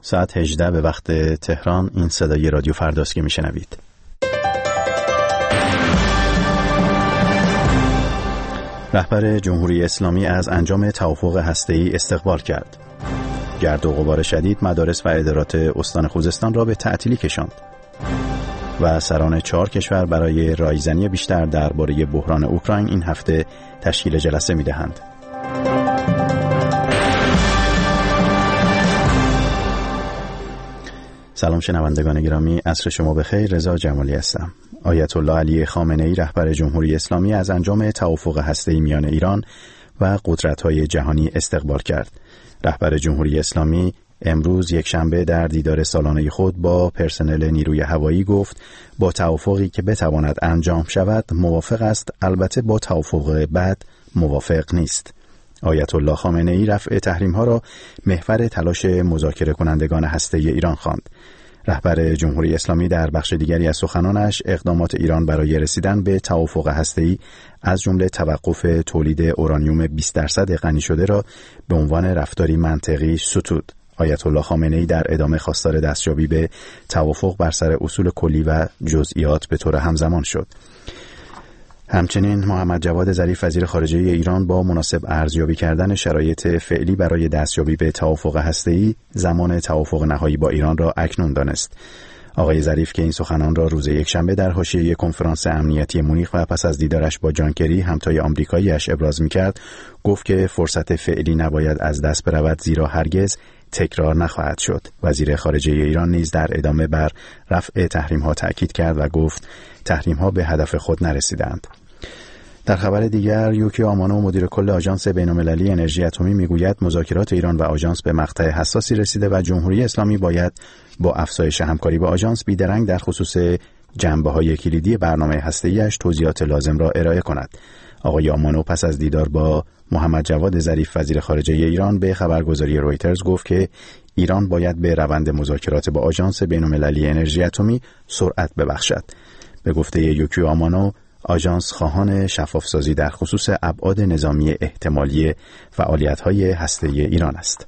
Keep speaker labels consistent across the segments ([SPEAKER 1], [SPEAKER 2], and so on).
[SPEAKER 1] ساعت 18 به وقت تهران. این صدای رادیو فرداست که میشنوید. رهبر جمهوری اسلامی از انجام توافق هسته‌ای استقبال کرد. گرد و غبار شدید مدارس و ادارات استان خوزستان را به تعطیلی کشاند. و سران 4 کشور برای رایزنی بیشتر درباره بحران اوکراین این هفته تشکیل جلسه می‌دهند. سلام شنوندگان گرامی، عصر شما بخیر. رضا جمالی هستم. آیت الله علی خامنه‌ای رهبر جمهوری اسلامی از انجام توافق هسته‌ای میان ایران و قدرت‌های جهانی استقبال کرد. رهبر جمهوری اسلامی امروز یکشنبه در دیدار سالانه خود با پرسنل نیروی هوایی گفت با توافقی که بتواند انجام شود موافق است، البته با توافق بعد موافق نیست. آیت الله خامنه‌ای رفع تحریم‌ها را محور تلاش مذاکره کنندگان هسته‌ای ایران خواند. رهبر جمهوری اسلامی در بخش دیگری از سخنانش اقدامات ایران برای رسیدن به توافق هسته‌ای از جمله توقف تولید اورانیوم 20% غنی شده را به عنوان رفتاری منطقی ستود. آیت الله خامنه‌ای در ادامه خواستار دستیابی به توافق بر سر اصول کلی و جزئیات به طور همزمان شد. همچنین محمد جواد ظریف وزیر خارجه ایران با مناسب ارزیابی کردن شرایط فعلی برای دستیابی به توافق هسته‌ای زمان توافق نهایی با ایران را اکنون دانست. آقای ظریف که این سخنان را روز یکشنبه در حاشیه کنفرانس امنیتی مونیخ و پس از دیدارش با جان کری همتای آمریکایی‌اش ابراز می‌کرد، گفت که فرصت فعلی نباید از دست برود زیرا هرگز تکرار نخواهد شد. وزیر خارجه ایران نیز در ادامه بر رفع تحریم‌ها تأکید کرد و گفت تحریم‌ها به هدف خود نرسیدند. در خبر دیگر یوکی آمانو مدیر کل آژانس بین‌المللی انرژی اتمی میگوید مذاکرات ایران و آژانس به مقطع حساسی رسیده و جمهوری اسلامی باید با افزایش همکاری با آژانس بیدرنگ در خصوص جنبه‌های کلیدی برنامه هسته‌ای‌اش توضیحات لازم را ارائه کند. آقای آمانو پس از دیدار با محمد جواد ظریف وزیر خارجه ایران به خبرگزاری رویترز گفت که ایران باید به روند مذاکرات با آژانس بین‌المللی انرژی اتمی سرعت ببخشد. به گفته یوکی آمانو آژانس خواهان شفافسازی در خصوص ابعاد نظامی احتمالی فعالیت‌های هسته‌ای ایران است.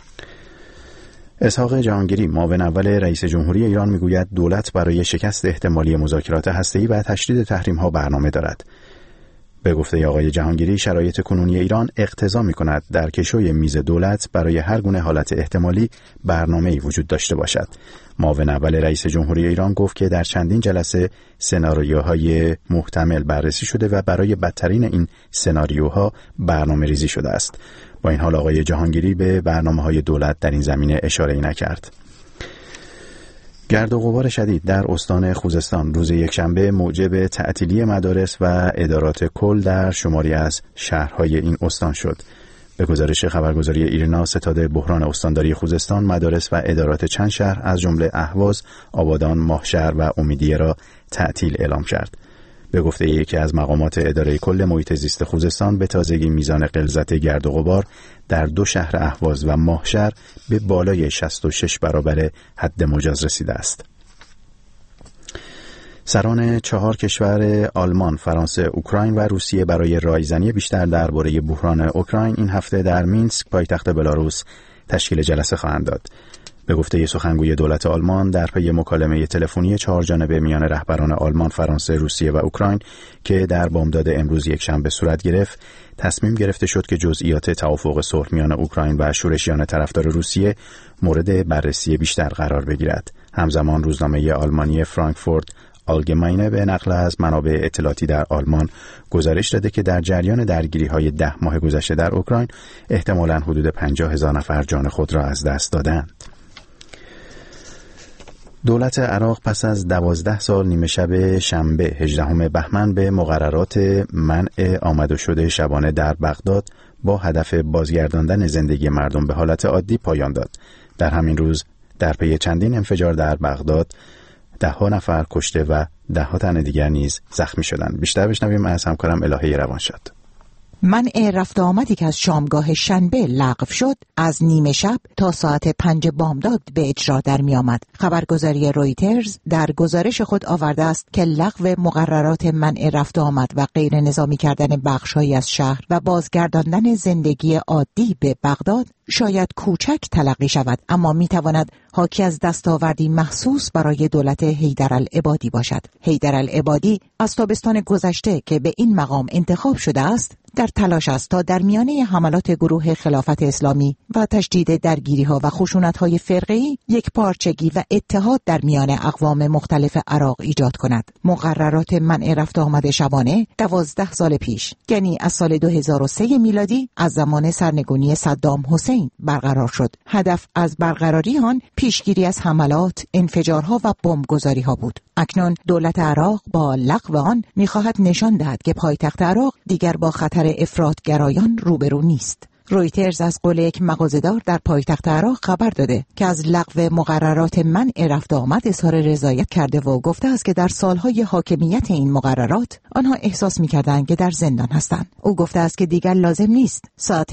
[SPEAKER 1] اسحاق جهانگیری معاون اول رئیس جمهوری ایران میگوید دولت برای شکست احتمالی مذاکرات هسته‌ای و تشدید تحریم‌ها برنامه دارد. به گفته آقای جهانگیری شرایط کنونی ایران اقتضا می‌کند در کشوی میز دولت برای هر گونه حالت احتمالی برنامه‌ای وجود داشته باشد. معاون اول رئیس جمهوری ایران گفت که در چندین جلسه سناریوهای محتمل بررسی شده و برای بدترین این سناریوها برنامه‌ریزی شده است. با این حال آقای جهانگیری به برنامه‌های دولت در این زمینه اشاره‌ای نکرد. گرد و غبار شدید در استان خوزستان روز یکشنبه موجب تعطیلی مدارس و ادارات کل در شماری از شهرهای این استان شد. به گزارش خبرگزاری ایرنا ستاد بحران استانداری خوزستان مدارس و ادارات چند شهر از جمله اهواز، آبادان، ماهشهر و امیدیه را تعطیل اعلام کرد. به گفته یکی از مقامات اداره کل محیط زیست خوزستان به تازگی میزان غلظت گرد و غبار در 2 شهر اهواز و ماهشهر به بالای 66 برابر حد مجاز رسیده است. سران 4 کشور آلمان، فرانسه، اوکراین و روسیه برای رایزنی بیشتر درباره بحران اوکراین این هفته در مینسک پایتخت بلاروس تشکیل جلسه خواهند داد. به گفته سخنگوی دولت آلمان در پی مکالمه تلفنی 4 جانبه میان رهبران آلمان، فرانسه، روسیه و اوکراین که در بامداد امروز یکشنبه صورت گرفت، تصمیم گرفته شد که جزئیات توافق صلح میان اوکراین و شورشیان طرفدار روسیه مورد بررسی بیشتر قرار بگیرد. همزمان روزنامه آلمانی فرانکفورت آلگماینه به نقل از منابع اطلاعاتی در آلمان گزارش داده که در جریان درگیری‌های 10 ماه گذشته در اوکراین احتمالاً حدود 50,000 نفر جان خود را از دست دادند. دولت عراق پس از 12 سال نیمه شب شنبه 18 بهمن به مقررات منع آمد و شد شبانه در بغداد با هدف بازگرداندن زندگی مردم به حالت عادی پایان داد. در همین روز در پی چندین انفجار در بغداد 10 نفر کشته و 10 تن دیگر نیز زخمی شدند. بیشتر بشنویم از همکارم الهه روانشاد.
[SPEAKER 2] منع رفت آمدی که از شامگاه شنبه لغو شد از نیمه شب تا ساعت 5 بامداد به اجرا در می آمد. خبرگزاری رویترز در گزارش خود آورده است که لغو مقررات منع رفت آمد و غیر نظامی کردن بخش‌هایی از شهر و بازگرداندن زندگی عادی به بغداد شاید کوچک تلقی شود، اما میتواند حاکی از دستاوردی محسوس برای دولت حیدرالعبادی باشد. حیدرالعبادی از تابستان گذشته که به این مقام انتخاب شده است در تلاش است تا در میانه حملات گروه خلافت اسلامی و تشدید درگیری‌ها و خشونت‌های فرقه‌ای یک پارچگی و اتحاد در میان اقوام مختلف عراق ایجاد کند. مقررات منع رفت آمد شبانه 12 سال پیش، یعنی از سال 2003 میلادی از زمان سرنگونی صدام حسین برقرار شد. هدف از برقراری آن پیشگیری از حملات، انفجارها و بمبگذاری‌ها بود. اکنون دولت عراق با لغو آن می‌خواهد نشان دهد که پایتخت عراق دیگر با خطر افراط‌گرایان روبرو نیست. رویترز از قول یک مغازه‌دار در پایتخت عراق خبر داده که از لغو مقررات منع رفت آمد اظهار رضایت کرده و گفته است که در سالهای حاکمیت این مقررات آنها احساس می‌کردند که در زندان هستند. او گفته است که دیگر لازم نیست ساعت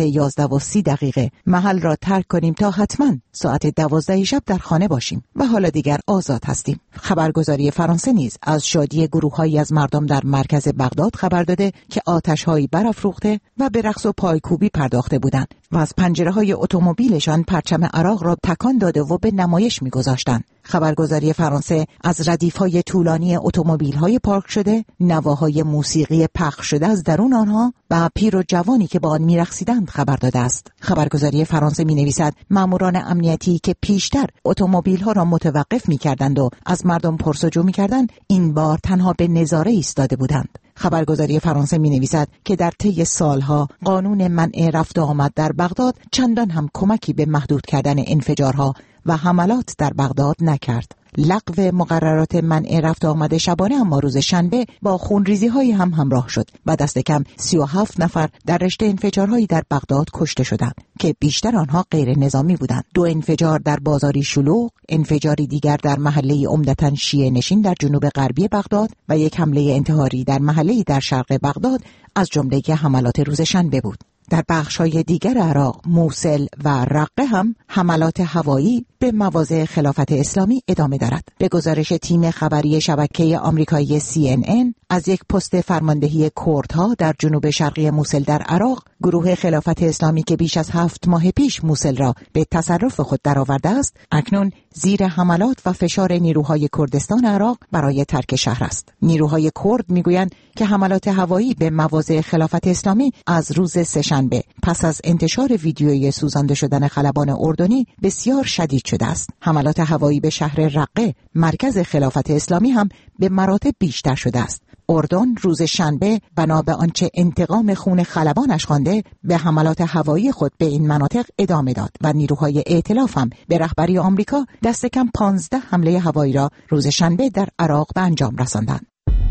[SPEAKER 2] 11:30 محل را ترک کنیم تا حتما ساعت 12 شب در خانه باشیم و حالا دیگر آزاد هستیم. خبرگزاری فرانسه نیز از شادی گروه‌هایی از مردم در مرکز بغداد خبر داده که آتش‌هایی برافروخته و به رقص و پایکوبی پرداخته بودند و از پنجره‌های اتومبیلشان پرچم عراق را تکان داده و به نمایش می‌گذاشتند. خبرگزاری فرانسه از ردیف‌های طولانی اتومبیل‌های پارک شده، نواهای موسیقی پخش شده از درون آنها و پیر و جوانی که با آن می‌رقصیدند خبر داده است. خبرگزاری فرانسه می‌نویسد ماموران امنیتی که پیشتر اتومبیل‌ها را متوقف می‌کردند و از مردم پرسجو می‌کردند، این بار تنها به نظاره ایستاده بودند. خبرگزاری فرانسه می‌نویسد که در طی سالها قانون منع رفت و آمد در بغداد چندان هم کمکی به محدود کردن انفجارها و حملات در بغداد نکرد. لغو مقررات منع رفت آمد شبانه اما روز شنبه با خونریزی‌های هم همراه شد و دست کم 37 نفر در رشته انفجارهایی در بغداد کشته شدند که بیشتر آنها غیر نظامی بودند. 2 انفجار در بازاری شلوغ، انفجاری دیگر در محله عمدتاً شیعه نشین در جنوب غربی بغداد و یک حمله انتحاری در محله در شرق بغداد از جمله حملات روز شنبه بود. در بخش‌های دیگر عراق، موصل و رقه هم حملات هوایی به مواضع خلافت اسلامی ادامه دارد. به گزارش تیم خبری شبکه آمریکایی CNN از یک پست فرماندهی کردها در جنوب شرقی موصل در عراق، گروه خلافت اسلامی که بیش از 7 ماه پیش موصل را به تصرف خود درآورده است، اکنون زیر حملات و فشار نیروهای کردستان عراق برای ترک شهر است. نیروهای کرد میگویند که حملات هوایی به مواضع خلافت اسلامی از روز سه‌شنبه پس از انتشار ویدیوی سوزانده شدن خلبان اردنی بسیار شدید شده است. حملات هوایی به شهر رقه، مرکز خلافت اسلامی هم به مراتب بیشتر شده است. اردن روز شنبه بنا به آنچه انتقام خون خلبانش خوانده به حملات هوایی خود به این مناطق ادامه داد و نیروهای ائتلاف هم به رهبری آمریکا دست کم 15 حمله هوایی را روز شنبه در عراق به انجام رساندند.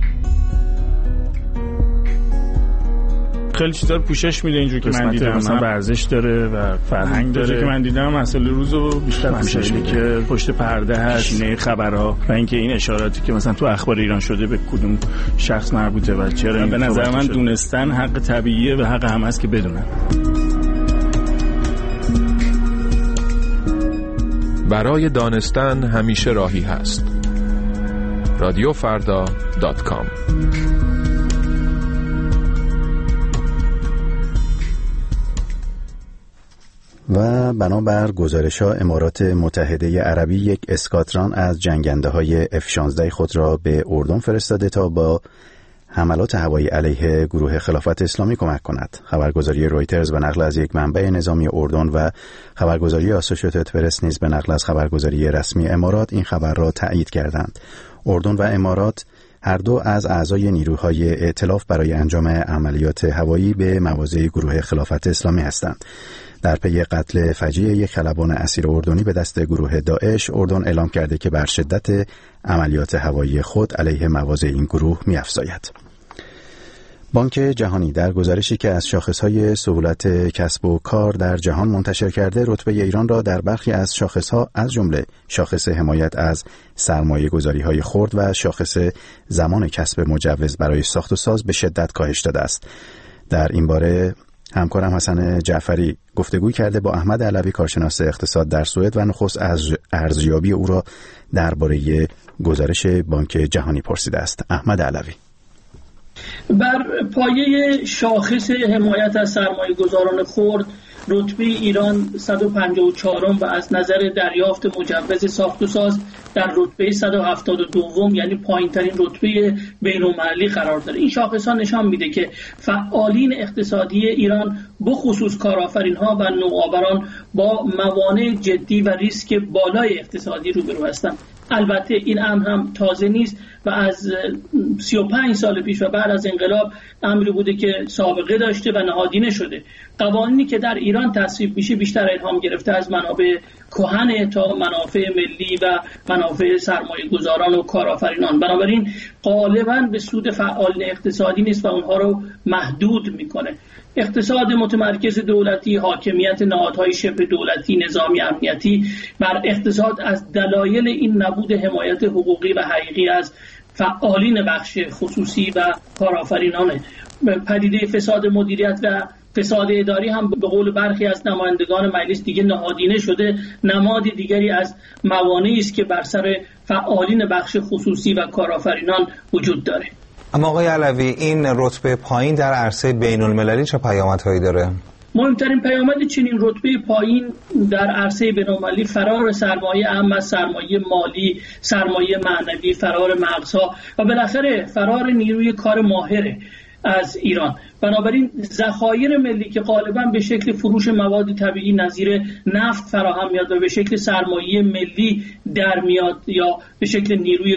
[SPEAKER 3] خیلی چیزا رو پوشش میده اینجوری که من دیدم، مثلا ورزش داره و فرهنگ داره که من دیدم مسئله روزو بیشتر پوشش میده که پشت پرده هست، نه خبرها و اینکه این اشاراتی که مثلا تو اخبار ایران شده به کدوم شخص مربوطه و چرا به نظر من دونستن حق طبیعیه و حق هم هست که بدونن.
[SPEAKER 4] برای دانستن همیشه راهی هست. radiofarda.com
[SPEAKER 1] و بنابر گزارش‌ها امارات متحده عربی یک اسکاتران از جنگنده‌های F-16 خود را به اردن فرستاده تا با حملات هوایی علیه گروه خلافت اسلامی کمک کند. خبرگزاری رویترز به نقل از یک منبع نظامی اردن و خبرگزاری آسوشییتد پرس نیز به نقل از خبرگزاری رسمی امارات این خبر را تایید کردند. اردن و امارات هر دو از اعضای نیروهای ائتلاف برای انجام عملیات هوایی به مواضع گروه خلافت اسلامی هستند. در پی قتل فجیع یک خلبان اسیر اردنی به دست گروه داعش، اردن اعلام کرده که بر شدت عملیات هوایی خود علیه مواضع این گروه می‌افزاید. بانک جهانی در گزارشی که از شاخص‌های سهولت کسب و کار در جهان منتشر کرده، رتبه ایران را در برخی از شاخص‌ها از جمله شاخص حمایت از سرمایه‌گذاری‌های خرد و شاخص زمان کسب مجوز برای ساخت و ساز به شدت کاهش داده است. در این باره همکارم حسن جعفری گفتگو کرده با احمد علوی، کارشناس اقتصاد در سوئد و نخست از ارزیابی او را درباره گزارش بانک جهانی پرسیده است. احمد علوی:
[SPEAKER 5] بر پایه شاخص حمایت از سرمایه‌گذاران خرد رتبه ایران 154 و از نظر دریافت مجوز ساخت و ساز در رتبه 172 یعنی پایین‌ترین رتبه بین‌المللی قرار داره. این شاخص‌ها نشان میده که فعالین اقتصادی ایران بخصوص کارآفرین‌ها و نوآوران با موانع جدی و ریسک بالای اقتصادی روبرو هستند. البته این امر هم تازه نیست و از 35 سال پیش و بعد از انقلاب امری بوده که سابقه داشته و نهادینه شده. قوانینی که در ایران تصویب میشه بیشتر الهام گرفته از منابع کهن تا منافع ملی و منافع سرمایه گذاران و کارآفرینان. بنابراین غالباً به سود فعالین اقتصادی نیست و اونها رو محدود میکنه. اقتصاد متمرکز دولتی، حاکمیت نهادهای شبه دولتی، نظامی امنیتی بر اقتصاد از دلایل این نبود حمایت حقوقی و حقیقی از فعالین بخش خصوصی و کارآفرینانه. پدیده فساد مدیریت و فساد اداری هم به قول برخی از نمایندگان مجلس دیگه نهادینه شده، نماد دیگری از موانعی است که بر سر فعالین بخش خصوصی و کارآفرینان وجود داره.
[SPEAKER 6] اما آقای علوی، این رتبه پایین در عرصه بین‌المللی چه پیامدهایی داره؟
[SPEAKER 5] مهمترین پیامد چنین رتبه پایین در عرصه بین‌المللی فرار سرمایه عام از سرمایه مالی، سرمایه معنوی، فرار مغزها و بالاخره فرار نیروی کار ماهر از ایران. بنابراین ذخایر ملی که غالبا به شکل فروش مواد طبیعی نظیر نفت فراهم میاد و به شکل سرمایه ملی در میاد یا به شکل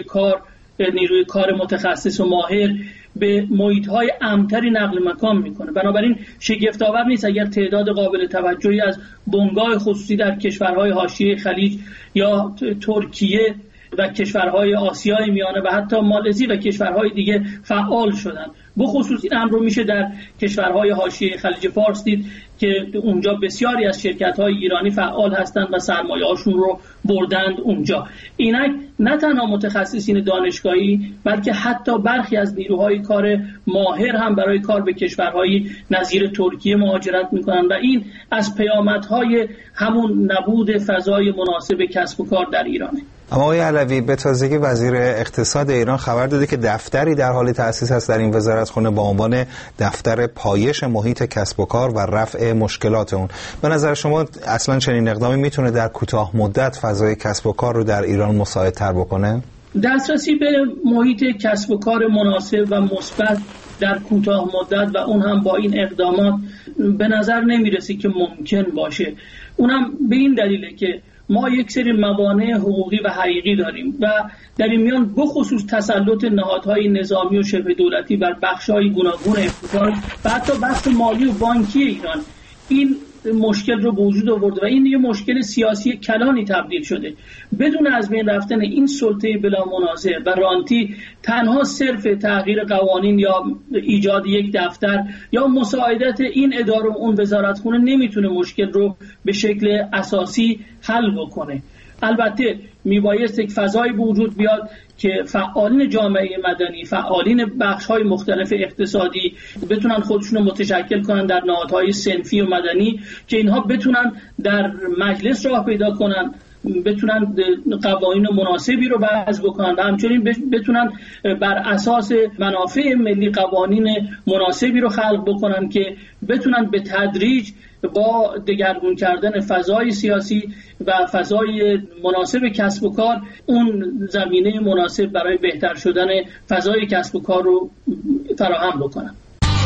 [SPEAKER 5] نیروی کار متخصص و ماهر به محیط‌های امن‌تری نقل مکان میکنه. بنابراین شگفت‌آور نیست اگر تعداد قابل توجهی از بنگاه خصوصی در کشورهای حاشیه خلیج یا ترکیه و کشورهای آسیای میانه و حتی مالزی و کشورهای دیگه فعال شدن. بخصوص این امر رو میشه در کشورهای حاشیه خلیج فارس دید که اونجا بسیاری از شرکت‌های ایرانی فعال هستند و سرمایه‌هاشون رو بردند اونجا. اینک نه تنها متخصصین دانشگاهی بلکه حتی برخی از نیروهای کار ماهر هم برای کار به کشورهای نظیر ترکیه مهاجرت میکنند و این از پیامدهای همون نبود فضای مناسب کسب و کار در ایرانه.
[SPEAKER 6] اما آقای علوی، به تازگی وزیر اقتصاد ایران خبر داده که دفتری در حال تأسیس است در این وزارتخانه با عنوان دفتر پایش محیط کسب و کار و رفع مشکلات اون. به نظر شما اصلا چنین اقدامی میتونه در کوتاه مدت فضای کسب و کار رو در ایران مساعدتر بکنه؟
[SPEAKER 5] دسترسی به محیط کسب و کار مناسب و مثبت در کوتاه مدت و اون هم با این اقدامات به نظر نمیرسه که ممکن باشه. اونم به این دلیله که ما یک سری موانع حقوقی و حقیقی داریم و در این میان بخصوص تسلط نهادهای نظامی و شبه دولتی بر بخش‌های گوناگون اقتصاد و حتی بخش مالی و بانکی ایران این مشکل رو به وجود آورده و این یه مشکل سیاسی کلانی تبدیل شده. بدون از بین رفتن این سلطه بلا منازع و رانتی، تنها صرف تغییر قوانین یا ایجاد یک دفتر یا مساعدت این اداره و اون وزارتخونه نمیتونه مشکل رو به شکل اساسی حل بکنه. البته میبایست یک فضایی به وجود بیاد که فعالین جامعه مدنی، فعالین بخش‌های مختلف اقتصادی بتونن خودشون رو متشکل کنن در نهادهای صنفی و مدنی که اینها بتونن در مجلس راه پیدا کنن، بتونن قوانین مناسبی رو وضع بکنن و همچنین بتونن بر اساس منافع ملی قوانین مناسبی رو خلق بکنن که بتونن به تدریج با دگرگون کردن فضای سیاسی و فضای مناسب کسب و کار اون زمینه مناسب برای بهتر شدن فضای کسب و کار رو فراهم بکنن.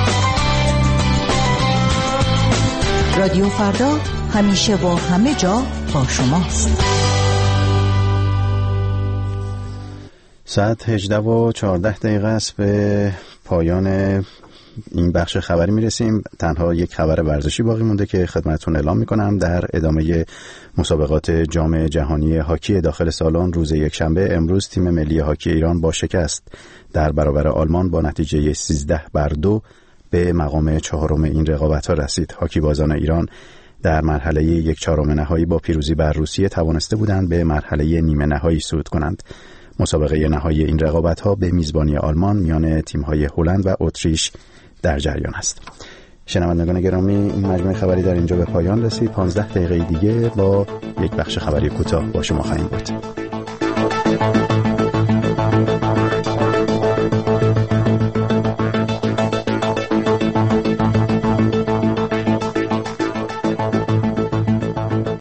[SPEAKER 2] رادیو فردا همیشه و همه جا با شماست.
[SPEAKER 1] ساعت 18:14 است. به پایان این بخش خبری میرسیم. تنها یک خبر ورزشی باقی مونده که خدمتتون اعلام میکنم. در ادامه مسابقات جام جهانی هاکی داخل سالن روز یکشنبه امروز تیم ملی هاکی ایران با شکست در برابر آلمان با نتیجه 13-2 به مقام چهارم این رقابت‌ها رسید. هاکی بازان ایران در مرحله 1/4 نهایی با پیروزی بر روسیه توانسته بودند به مرحله نیمه نهایی صعود کنند. مسابقه نهایی این رقابت‌ها به میزبانی آلمان میان تیم‌های هلند و اتریش در جریان است. شنوندگان گرامی، این مجموعه خبری در اینجا به پایان رسید. 15 دقیقه دیگه با یک بخش خبری کوتاه با شما خواهیم بود.